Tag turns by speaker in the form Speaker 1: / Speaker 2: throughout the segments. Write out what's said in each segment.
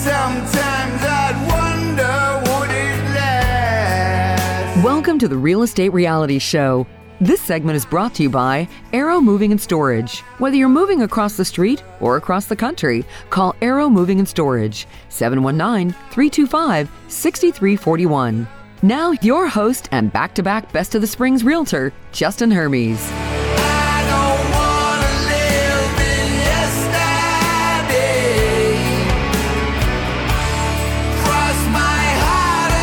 Speaker 1: Sometimes I'd wonder, would it last?
Speaker 2: Welcome to the Real Estate Reality Show. This segment is brought to you by Arrow Moving and Storage. Whether you're moving across the street or across the country, call Arrow Moving and Storage, 719-325-6341. Now, your host and back-to-back Best of the Springs realtor, Justin Hermes.
Speaker 1: I don't wanna live in yesterday. Cross my heart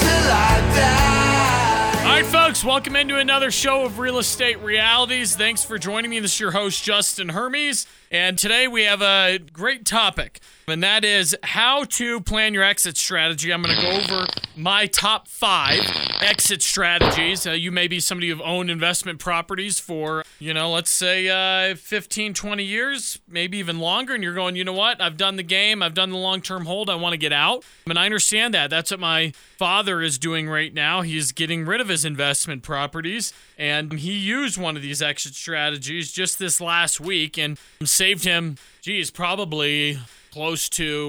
Speaker 1: until I die.
Speaker 3: All right, folks, welcome into another show of Real Estate Realities. Thanks for joining me. This is your host, Justin Hermes, and today we have a great topic, and that is how to plan your exit strategy. I'm going to go over my top 5 exit strategies. You may be somebody who've owned investment properties for, let's say 15, 20 years, maybe even longer, and you're going, you know what? I've done the game. I've done the long-term hold. I want to get out. And I understand that. That's what my father is doing right now. He's getting rid of his investment properties, and he used one of these exit strategies just this last week and saved him, probably close to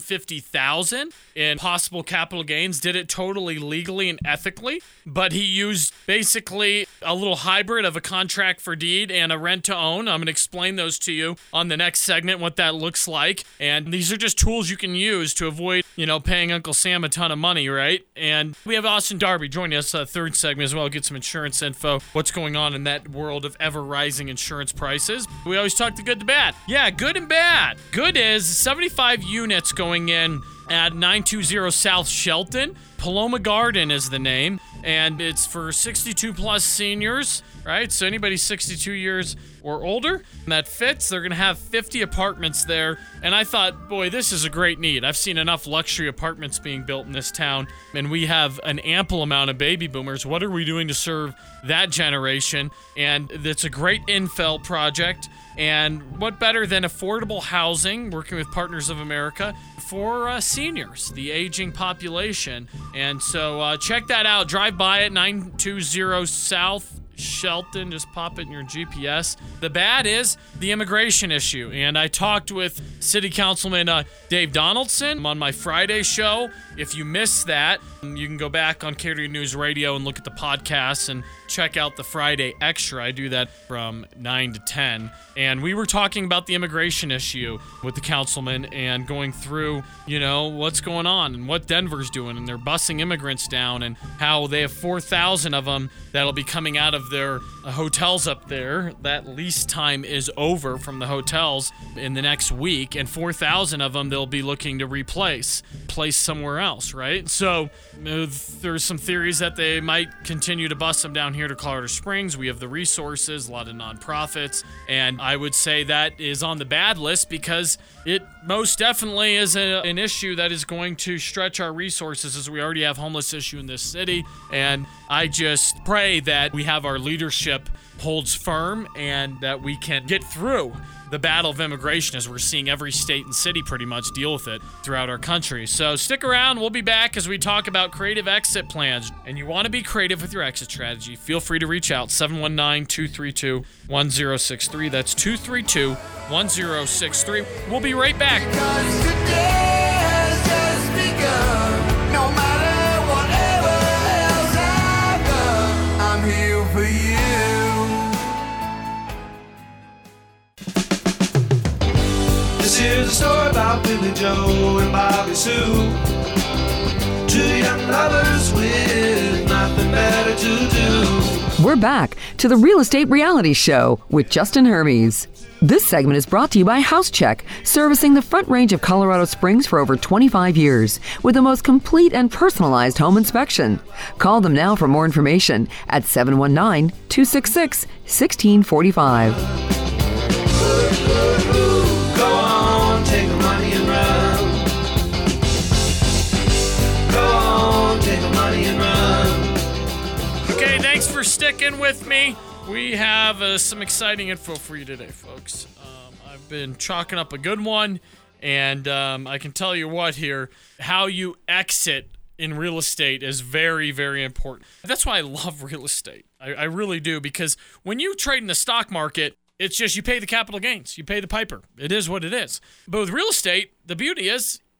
Speaker 3: $150,000 in possible capital gains. Did it totally legally and ethically, but he used basically a little hybrid of a contract for deed and a rent to own. I'm going to explain those to you on the next segment, what that looks like. And these are just tools you can use to avoid, paying Uncle Sam a ton of money, right? And we have Austin Darby joining us third segment as well, get some insurance info, what's going on in that world of ever rising insurance prices. We always talk the good to bad. Yeah, good and bad. Good is 75 units going in at 920 South Shelton. Paloma Garden is the name, and it's for 62 plus seniors, right? So anybody 62 years or older that fits. They're going to have 50 apartments there. And I thought, boy, this is a great need. I've seen enough luxury apartments being built in this town, and we have an ample amount of baby boomers. What are we doing to serve that generation? And it's a great infill project. And what better than affordable housing, working with Partners of America, for seniors, the aging population. And so check that out. Drive by it, 920 South Shelton. Just pop it in your GPS. The bad is the immigration issue. And I talked with City Councilman Dave Donaldson on my Friday show. If you missed that, you can go back on Carrier News Radio and look at the podcasts and check out the Friday Extra. I do that from 9 to 10. And we were talking about the immigration issue with the councilman and going through, what's going on and what Denver's doing. And they're busing immigrants down and how they have 4,000 of them that'll be coming out of their hotels up there. That lease time is over from the hotels in the next week. And 4,000 of them they'll be looking to place somewhere else, right? So there's some theories that they might continue to bust them down here to Colorado Springs. We have the resources, a lot of nonprofits, and I would say that is on the bad list because it most definitely is an issue that is going to stretch our resources, as we already have homeless issue in this city. And I just pray that we have our leadership holds firm and that we can get through the battle of immigration, as we're seeing every state and city pretty much deal with it throughout our country. So stick around. We'll be back as we talk about creative exit plans. And you want to be creative with your exit strategy, feel free to reach out, 719-232-1063. That's 232-1063. We'll be right back.
Speaker 1: Because today has just begun. No matter whatever else I've done, I'm here for you.
Speaker 4: This is a story about Billy Joe and Bobby Sue, 2 young lovers with nothing better to do.
Speaker 2: We're back to the Real Estate Reality Show with Justin Hermes. This segment is brought to you by HouseCheck, servicing the Front Range of Colorado Springs for over 25 years with the most complete and personalized home inspection. Call them now for more information at 719-266-1645.
Speaker 4: Go on, take the money and run. Go on, take the money and run.
Speaker 3: Okay, thanks for sticking with me. We have some exciting info for you today, folks. I've been chalking up a good one, and I can tell you what here, how you exit in real estate is very, very important. That's why I love real estate. I really do, because when you trade in the stock market, it's just you pay the capital gains. You pay the piper. It is what it is. But with real estate, the beauty is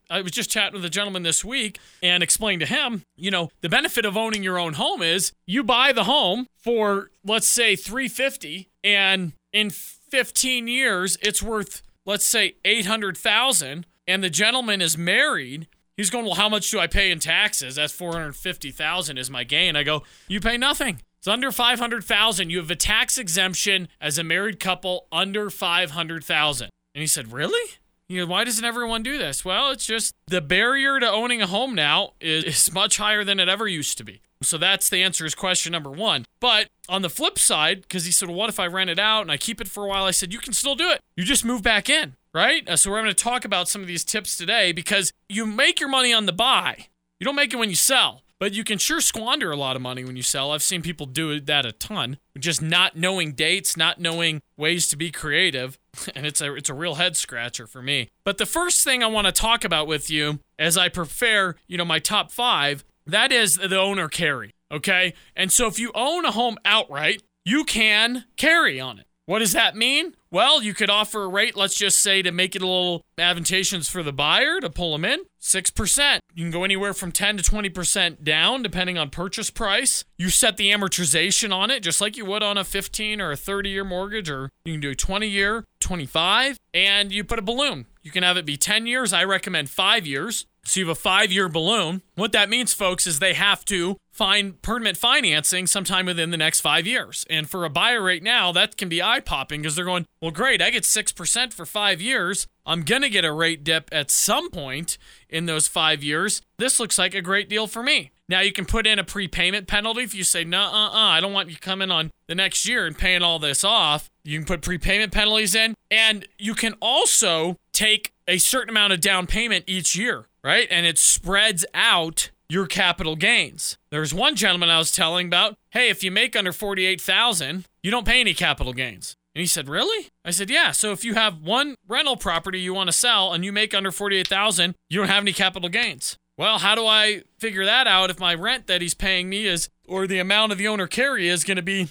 Speaker 3: I was just chatting with a gentleman this week and explained to him, the benefit of owning your own home is you buy the home for, let's say, $350, and in 15 years, it's worth, let's say, $800,000, and the gentleman is married. He's going, well, how much do I pay in taxes? That's $450,000 is my gain. I go, you pay nothing. It's under $500,000. You have a tax exemption as a married couple under $500,000. And he said, really? Why doesn't everyone do this? Well, it's just the barrier to owning a home now is much higher than it ever used to be. So that's the answer is question number one. But on the flip side, because he said, well, what if I rent it out and I keep it for a while? I said, you can still do it. You just move back in, right? So we're going to talk about some of these tips today because you make your money on the buy. You don't make it when you sell. But you can sure squander a lot of money when you sell. I've seen people do that a ton. Just not knowing dates, not knowing ways to be creative. And it's a real head scratcher for me. But the first thing I want to talk about with you as I prepare, my top 5, that is the owner carry, okay? And so if you own a home outright, you can carry on it. What does that mean? Well, you could offer a rate, let's just say, to make it a little advantageous for the buyer to pull them in, 6%. You can go anywhere from 10 to 20% down, depending on purchase price. You set the amortization on it, just like you would on a 15 or a 30-year mortgage, or you can do a 20-year, 25, and you put a balloon. You can have it be 10 years. I recommend 5 years. So you have a 5-year balloon. What that means, folks, is they have to find permanent financing sometime within the next 5 years. And for a buyer right now, that can be eye-popping because they're going, well, great, I get 6% for 5 years. I'm going to get a rate dip at some point in those 5 years. This looks like a great deal for me. Now, you can put in a prepayment penalty if you say, I don't want you coming on the next year and paying all this off. You can put prepayment penalties in, and you can also take a certain amount of down payment each year, right? And it spreads out your capital gains. There's one gentleman I was telling about, hey, if you make under $48,000, you don't pay any capital gains. And he said, really? I said, yeah. So if you have one rental property you want to sell and you make under $48,000, you don't have any capital gains. Well, how do I figure that out if my rent that he's paying me is, or the amount of the owner carry is going to be,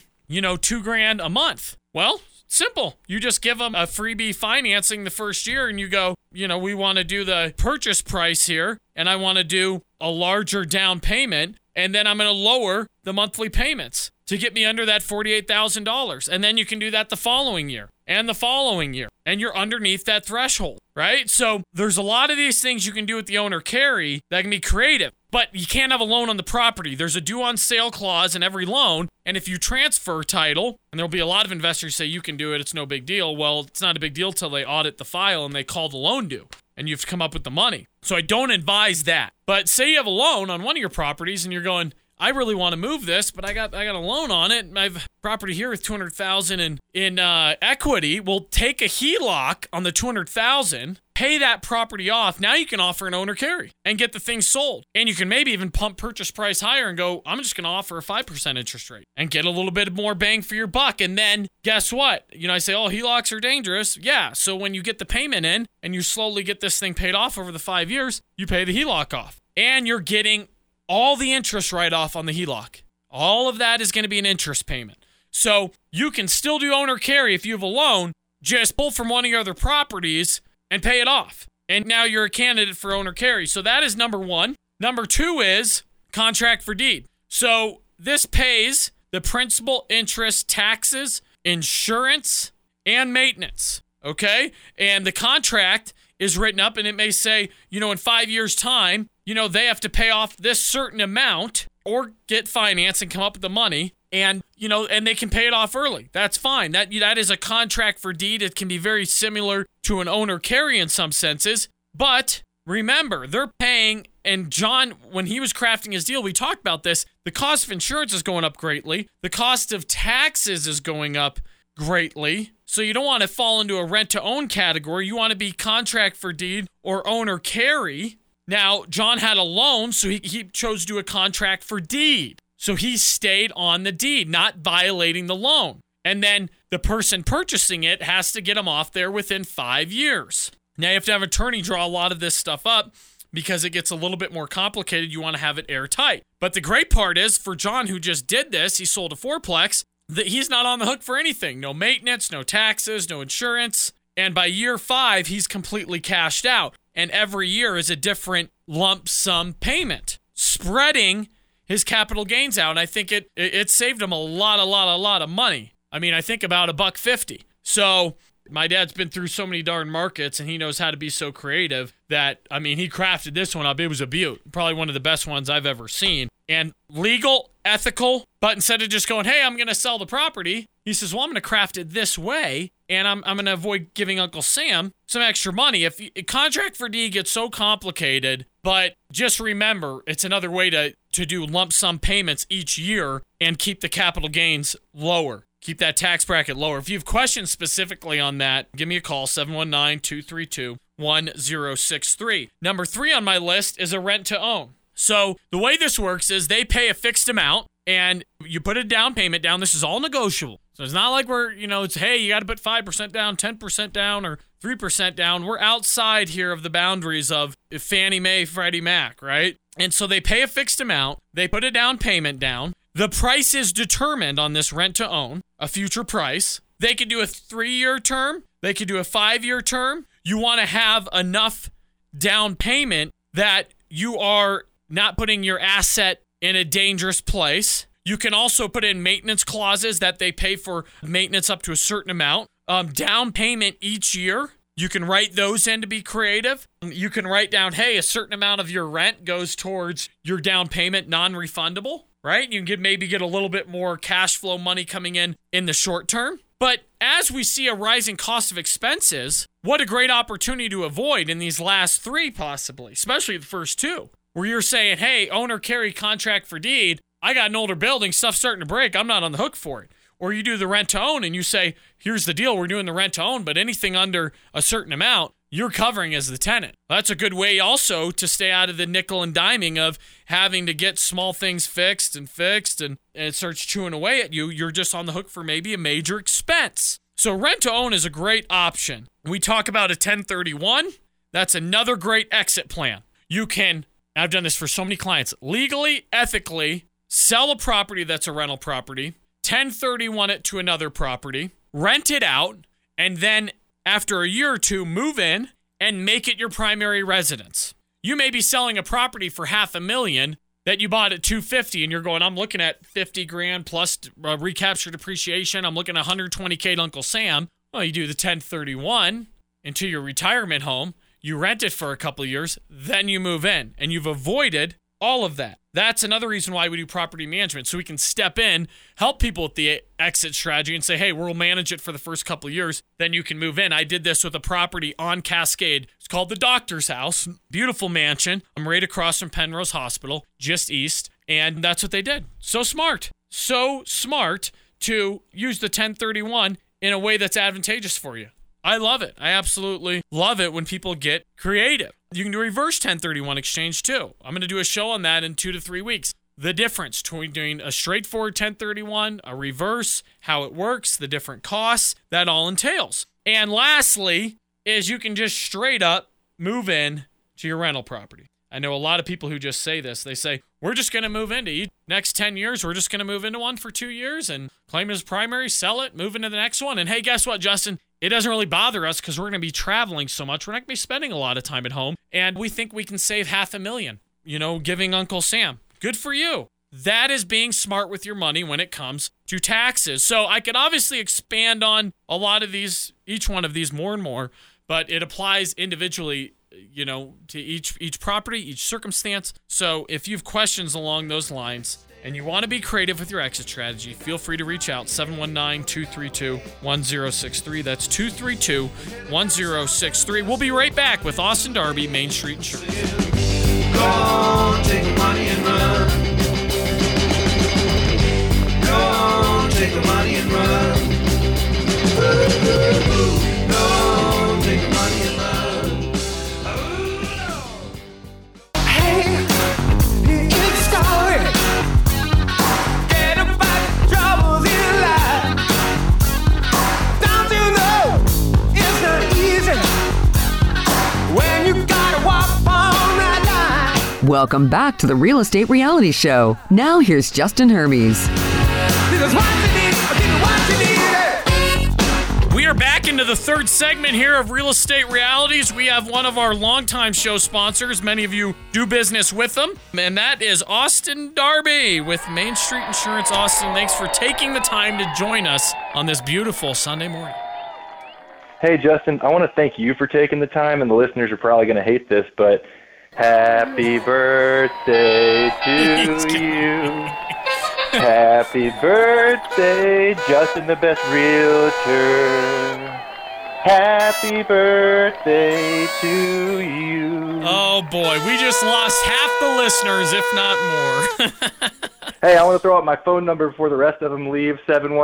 Speaker 3: $2,000 a month? Well, simple. You just give them a freebie financing the first year and you go, we want to do the purchase price here and I want to do a larger down payment and then I'm going to lower the monthly payments to get me under that $48,000. And then you can do that the following year and the following year. And you're underneath that threshold, right? So there's a lot of these things you can do with the owner carry that can be creative. But you can't have a loan on the property. There's a due on sale clause in every loan. And if you transfer title, and there'll be a lot of investors say you can do it, it's no big deal. Well, it's not a big deal till they audit the file and they call the loan due. And you have to come up with the money. So I don't advise that. But say you have a loan on one of your properties and you're going, I really want to move this, but I got a loan on it. I have a property here with $200,000 in equity. We'll take a HELOC on the $200,000, pay that property off. Now you can offer an owner carry and get the thing sold. And you can maybe even pump purchase price higher and go, I'm just going to offer a 5% interest rate and get a little bit more bang for your buck. And then guess what? I say, oh, HELOCs are dangerous. Yeah. So when you get the payment in and you slowly get this thing paid off over the 5 years, you pay the HELOC off and you're getting all the interest write-off on the HELOC. All of that is going to be an interest payment. So you can still do owner carry if you have a loan, just pull from one of your other properties and pay it off. And now you're a candidate for owner carry. So that is number one. Number two is contract for deed. So this pays the principal, interest, taxes, insurance, and maintenance. Okay? And the contract is written up and it may say, in 5 years' time, they have to pay off this certain amount or get finance and come up with the money and, and they can pay it off early. That's fine. That is a contract for deed. It can be very similar to an owner carry in some senses. But remember, they're paying, and John, when he was crafting his deal, we talked about this. The cost of insurance is going up greatly. The cost of taxes is going up greatly. So you don't want to fall into a rent-to-own category. You want to be contract for deed or owner carry. Now, John had a loan, so he chose to do a contract for deed. So he stayed on the deed, not violating the loan. And then the person purchasing it has to get him off there within 5 years. Now, you have to have an attorney draw a lot of this stuff up because it gets a little bit more complicated. You want to have it airtight. But the great part is, for John, who just did this, he sold a fourplex, that he's not on the hook for anything. No maintenance, no taxes, no insurance. And by year 5, he's completely cashed out. and every year is a different lump sum payment, spreading his capital gains out. And I think it saved him a lot of money. I mean, I think about $1.50. So my dad's been through so many darn markets, and he knows how to be so creative that, I mean, he crafted this one up. It was a beaut. Probably one of the best ones I've ever seen. And legal, ethical, but instead of just going, hey, I'm going to sell the property, he says, well, I'm going to craft it this way, and I'm going to avoid giving Uncle Sam some extra money. If contract for deed gets so complicated, but just remember, it's another way to do lump sum payments each year and keep the capital gains lower. Keep that tax bracket lower. If you have questions specifically on that, give me a call, 719-232-1063. Number 3 on my list is a rent to own. So the way this works is they pay a fixed amount and you put a down payment down. This is all negotiable. So it's not like it's, hey, you got to put 5% down, 10% down, or 3% down. We're outside here of the boundaries of Fannie Mae, Freddie Mac, right? And so they pay a fixed amount. They put a down payment down. The price is determined on this rent to own, a future price. They could do a 3-year term. They could do a 5-year term. You want to have enough down payment that you are not putting your asset in a dangerous place. You can also put in maintenance clauses that they pay for maintenance up to a certain amount. Down payment each year. You can write those in to be creative. You can write down, hey, a certain amount of your rent goes towards your down payment, non-refundable. Right? You can maybe get a little bit more cash flow money coming in the short term. But as we see a rising cost of expenses, what a great opportunity to avoid in these last 3 possibly, especially the first 2, where you're saying, hey, owner carry contract for deed, I got an older building, stuff's starting to break, I'm not on the hook for it. Or you do the rent to own and you say, here's the deal, we're doing the rent to own, but anything under a certain amount, you're covering as the tenant. That's a good way also to stay out of the nickel and diming of having to get small things fixed and it starts chewing away at you. You're just on the hook for maybe a major expense. So rent to own is a great option. We talk about a 1031. That's another great exit plan. You can, I've done this for so many clients, legally, ethically, sell a property that's a rental property, 1031 it to another property, rent it out, and then after a year or 2, move in and make it your primary residence. You may be selling a property for $500,000 that you bought at $250,000 and you're going, I'm looking at $50,000 plus recapture depreciation. I'm looking at $120K to Uncle Sam. Well, you do the 1031 into your retirement home. You rent it for a couple of years, then you move in, and you've avoided all of that. That's another reason why we do property management, so we can step in, help people with the exit strategy and say, hey, we'll manage it for the first couple of years, then you can move in. I did this with a property on Cascade. It's called the Doctor's House. Beautiful mansion. I'm right across from Penrose Hospital, just east, and that's what they did. So smart to use the 1031 in a way that's advantageous for you. I love it. I absolutely love it when people get creative. You can do reverse 1031 exchange too. I'm going to do a show on that in 2 to 3 weeks. The difference between doing a straightforward 1031, a reverse, how it works, the different costs, that all entails. And lastly is you can just straight up move in to your rental property. I know a lot of people who just say this. They say, we're just going to move into each next 10 years. We're just going to move into one for 2 years and claim it as primary, sell it, move into the next one. And hey, guess what, Justin? It doesn't really bother us because we're going to be traveling so much. We're not going to be spending a lot of time at home. And we think we can save $500,000, giving Uncle Sam. Good for you. That is being smart with your money when it comes to taxes. So I could obviously expand on a lot of these, each one of these more and more, but it applies individually, to each property, each circumstance. So if you have questions along those lines and you want to be creative with your exit strategy, feel free to reach out, 719-232-1063. That's 232-1063. We'll be right back with Austin Darby, Main Street Insurance.
Speaker 4: Go on, take the money and run. Go on, take the money and run. Go on, take the money and run. Hey, it's story. Get about the troubles in life. Don't you know it's not easy when you gotta walk on that line.
Speaker 2: Welcome back to the Real Estate Reality Show. Now here's Justin Hermes.
Speaker 4: This is what you need. This is what you need.
Speaker 3: We are back into the third segment here of Real Estate Realities. We have one of our longtime show sponsors. Many of you do business with them, and that is Austin Darby with Main Street Insurance. Austin, thanks for taking the time to join us on this beautiful Sunday morning.
Speaker 5: Hey, Justin, I want to thank you for taking the time, and the listeners are probably going to hate this, but happy birthday to you. Happy birthday, Justin, the best realtor. Happy birthday to you.
Speaker 3: Oh, boy, we just lost half the listeners, if not more.
Speaker 5: Hey, I want to throw out my phone number before the rest of them leave,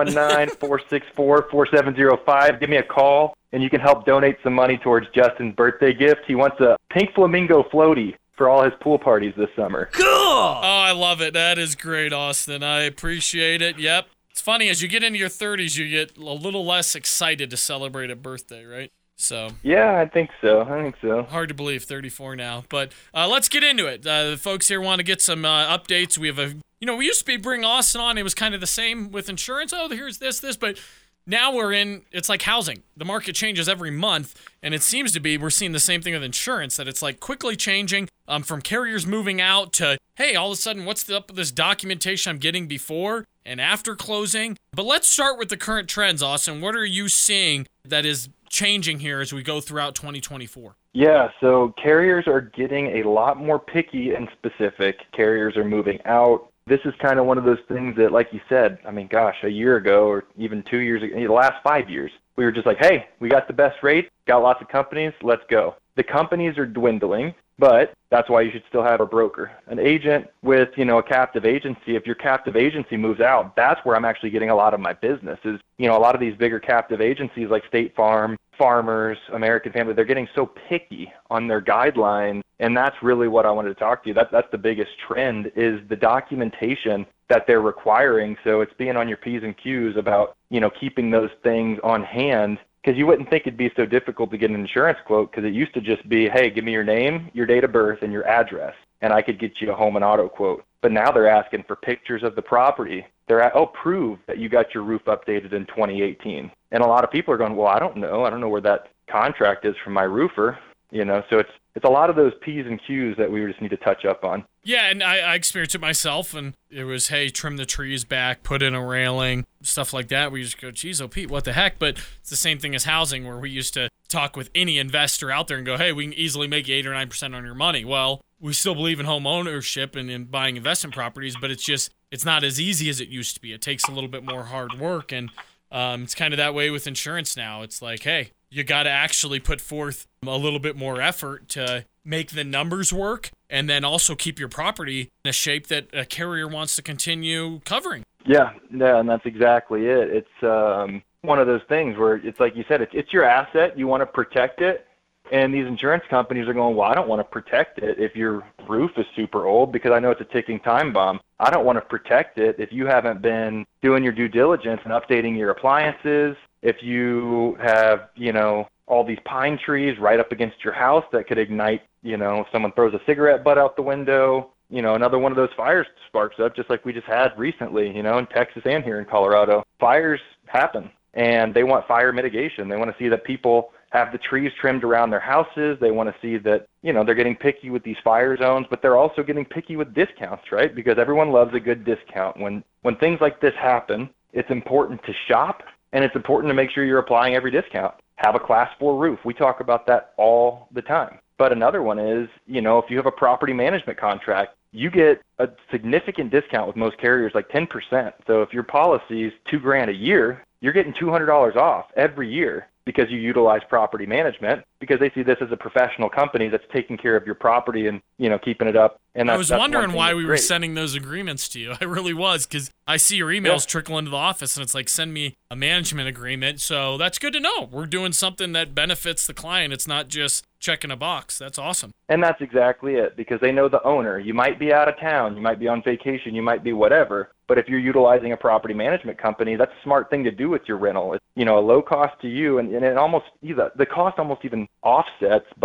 Speaker 5: 719-464-4705. Give me a call, and you can help donate some money towards Justin's birthday gift. He wants a pink flamingo floaty for all his pool parties this summer.
Speaker 3: Cool! Oh, I love it. That is great, Austin. I appreciate it. Yep. It's funny, as you get into your 30s, you get a little less excited to celebrate a birthday, right? So
Speaker 5: yeah, I think so.
Speaker 3: Hard to believe, 34 now. But let's get into it. The folks here want to get some updates. We have we used to bring Austin on. It was kind of the same with insurance. Oh, here's this, but now it's like housing. The market changes every month, and it seems to be we're seeing the same thing with insurance, that it's like quickly changing from carriers moving out to, hey, all of a sudden, what's up with this documentation I'm getting before and after closing? But let's start with the current trends, Austin. What are you seeing that is changing here as we go throughout 2024?
Speaker 5: Yeah, so carriers are getting a lot more picky and specific. Carriers are moving out. This is kind of one of those things that, like you said, I mean, gosh, a year ago or even 2 years ago, the last 5 years, we were just like, hey, we got the best rate, got lots of companies, let's go. The companies are dwindling, but that's why you should still have a broker. An agent with, a captive agency, if your captive agency moves out, that's where I'm actually getting a lot of my business is, a lot of these bigger captive agencies like State Farm, Farmers, American Family, they're getting so picky on their guidelines, and that's really what I wanted to talk to you. That's the biggest trend is the documentation that they're requiring. So it's being on your P's and Q's about, keeping those things on hand, because you wouldn't think it'd be so difficult to get an insurance quote, because it used to just be, hey, give me your name, your date of birth, and your address, and I could get you a home and auto quote. But now they're asking for pictures of the property. They're prove that you got your roof updated in 2018. And a lot of people are going, well, I don't know where that contract is from my roofer. So it's a lot of those P's and Q's that we just need to touch up on.
Speaker 3: Yeah, and I experienced it myself, and it was, hey, trim the trees back, put in a railing, stuff like that. We just go, geez, oh, Pete, what the heck? But it's the same thing as housing, where we used to talk with any investor out there and go, hey, we can easily make 8 or 9% on your money. Well, we still believe in home ownership and in buying investment properties, but it's not as easy as it used to be. It takes a little bit more hard work, and it's kind of that way with insurance now. It's like, hey, you got to actually put forth a little bit more effort to make the numbers work, and then also keep your property in a shape that a carrier wants to continue covering.
Speaker 5: Yeah, and that's exactly it. It's one of those things where it's like you said, it's your asset. You want to protect it, and these insurance companies are going, well, I don't want to protect it if your roof is super old, because I know it's a ticking time bomb. I don't want to protect it if you haven't been doing your due diligence and updating your appliances, if you have, all these pine trees right up against your house that could ignite, if someone throws a cigarette butt out the window, another one of those fires sparks up, just like we just had recently, in Texas and here in Colorado. Fires happen, and they want fire mitigation. They want to see that people have the trees trimmed around their houses. They want to see that, they're getting picky with these fire zones, but they're also getting picky with discounts, right? Because everyone loves a good discount. When things like this happen, it's important to shop, and it's important to make sure you're applying every discount. Have a Class 4 roof. We talk about that all the time. But another one is, if you have a property management contract, you get a significant discount with most carriers, like 10%. So if your policy is $2,000 a year, you're getting $200 off every year because you utilize property management, because they see this as a professional company that's taking care of your property and, keeping it up. And
Speaker 3: I was wondering why we were sending those agreements to you. I really was, because I see your emails trickle into the office, and it's like, send me a management agreement. So that's good to know. We're doing something that benefits the client. It's not just checking a box. That's awesome.
Speaker 5: And that's exactly it, because they know the owner. You might be out of town. You might be on vacation. You might be whatever. But if you're utilizing a property management company, that's a smart thing to do with your rental. It's, a low cost to you, and it almost, the cost almost even offsets by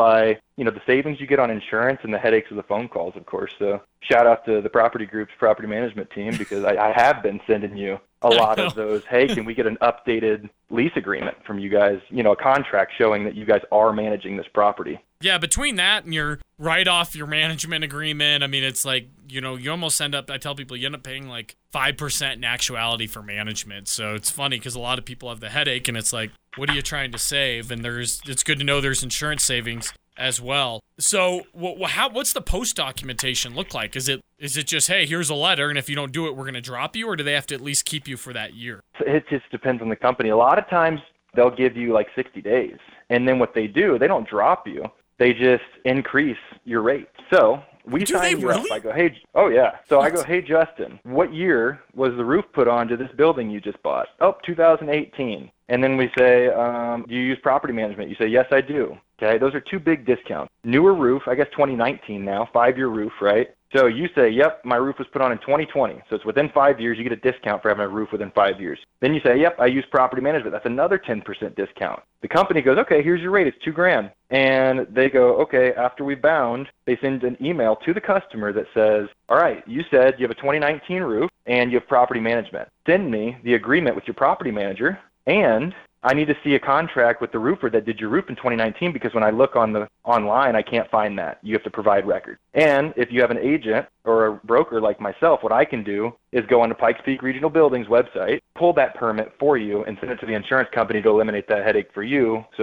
Speaker 5: the savings you get on insurance and the headaches of the phone calls, of course. So shout out to the Property Group's property management team, because I have been sending you a lot of those. Hey, can we get an updated lease agreement from you guys? A contract showing that you guys are managing this property.
Speaker 3: Yeah, between that and your write-off your management agreement, I mean, it's like, you almost end up, I tell people, you end up paying like 5% in actuality for management. So it's funny because a lot of people have the headache, and it's like, what are you trying to save? And it's good to know there's insurance savings as well. So what's the post documentation look like? Is it just, hey, here's a letter, and if you don't do it, we're going to drop you, or do they have to at least keep you for that year?
Speaker 5: It just depends on the company. A lot of times they'll give you like 60 days, and then what they do, they don't drop you. They just increase your rate. So we sign you up. I go, hey, oh yeah. So I go, hey, Justin, what year was the roof put on to this building you just bought? Oh, 2018. And then we say, do you use property management? You say, yes, I do. Okay, those are two big discounts. Newer roof, I guess 2019 now, 5-year roof, right? So you say, yep, my roof was put on in 2020. So it's within 5 years, you get a discount for having a roof within 5 years. Then you say, yep, I use property management. That's another 10% discount. The company goes, okay, here's your rate. It's $2,000. And they go, okay, after we bound, they send an email to the customer that says, all right, you said you have a 2019 roof and you have property management. Send me the agreement with your property manager, and I need to see a contract with the roofer that did your roof in 2019, because when I look online, I can't find that. You have to provide records. And if you have an agent or a broker like myself, what I can do is go on the Pikes Peak Regional Buildings website, pull that permit for you, and send it to the insurance company to eliminate that headache for you. So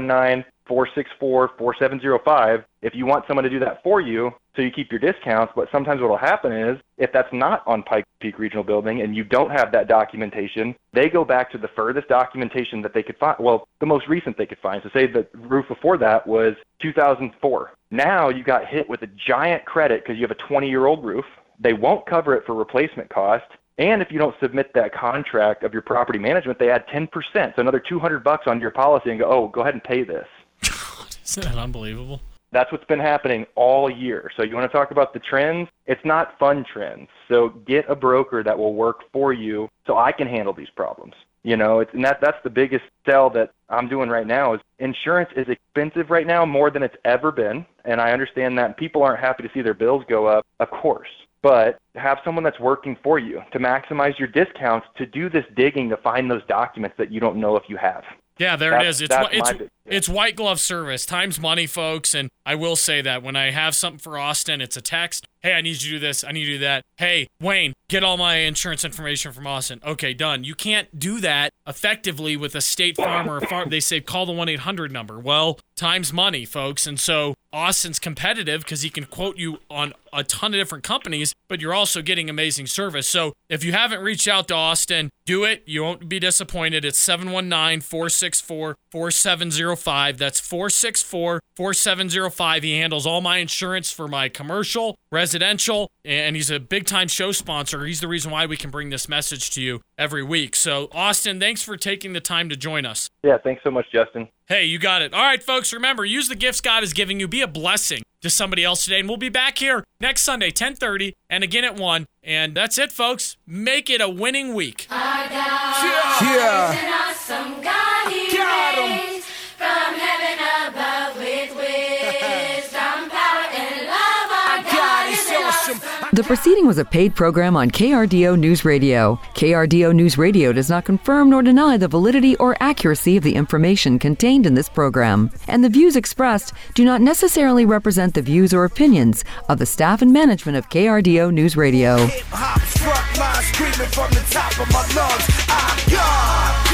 Speaker 5: 719-464-4705, if you want someone to do that for you, so you keep your discounts. But sometimes what will happen is, if that's not on Pikes Peak Regional Building and you don't have that documentation, they go back to the furthest documentation that they could find. Well, the most recent they could find. So say the roof before that was 2004. Now you got hit with a giant credit because you have a 20-year-old roof. They won't cover it for replacement cost. And if you don't submit that contract of your property management, they add 10%, so another $200 on your policy, and go, oh, go ahead and pay this.
Speaker 3: Isn't that unbelievable?
Speaker 5: That's what's been happening all year. So you want to talk about the trends? It's not fun trends. So get a broker that will work for you so I can handle these problems. And that's the biggest sell that I'm doing right now is insurance is expensive right now, more than it's ever been. And I understand that people aren't happy to see their bills go up, of course. But have someone that's working for you to maximize your discounts, to do this digging to find those documents that you don't know if you have.
Speaker 3: Yeah, it is. It's white glove service. Time's money, folks. And I will say that when I have something for Austin, it's a text. Hey, I need you to do this. I need you to do that. Hey, Wayne, get all my insurance information from Austin. Okay, done. You can't do that effectively with a State Farm or a farm. They say call the 1-800 number. Well, time's money, folks. And so Austin's competitive because he can quote you on a ton of different companies, but you're also getting amazing service. So if you haven't reached out to Austin, do it. You won't be disappointed. It's 719-464-4705. That's 464-4705. He handles all my insurance for my commercial, residential, and he's a big-time show sponsor. He's the reason why we can bring this message to you every week. So, Austin, thanks for taking the time to join us.
Speaker 5: Yeah, thanks so much, Justin.
Speaker 3: Hey, you got it. All right, folks, remember, use the gifts God is giving you. Be a blessing to somebody else today, and we'll be back here next Sunday, 10:30, and again at 1. And that's it, folks. Make it a winning week.
Speaker 1: Our God is an awesome God. He reigns from heaven above with wisdom, power, and love. Our God is an awesome.
Speaker 2: The proceeding was a paid program on KRDO News Radio. KRDO News Radio does not confirm nor deny the validity or accuracy of the information contained in this program, and the views expressed do not necessarily represent the views or opinions of the staff and management of KRDO News Radio.
Speaker 4: Hip-hop, front line, screaming from the top of my lungs. I'm God.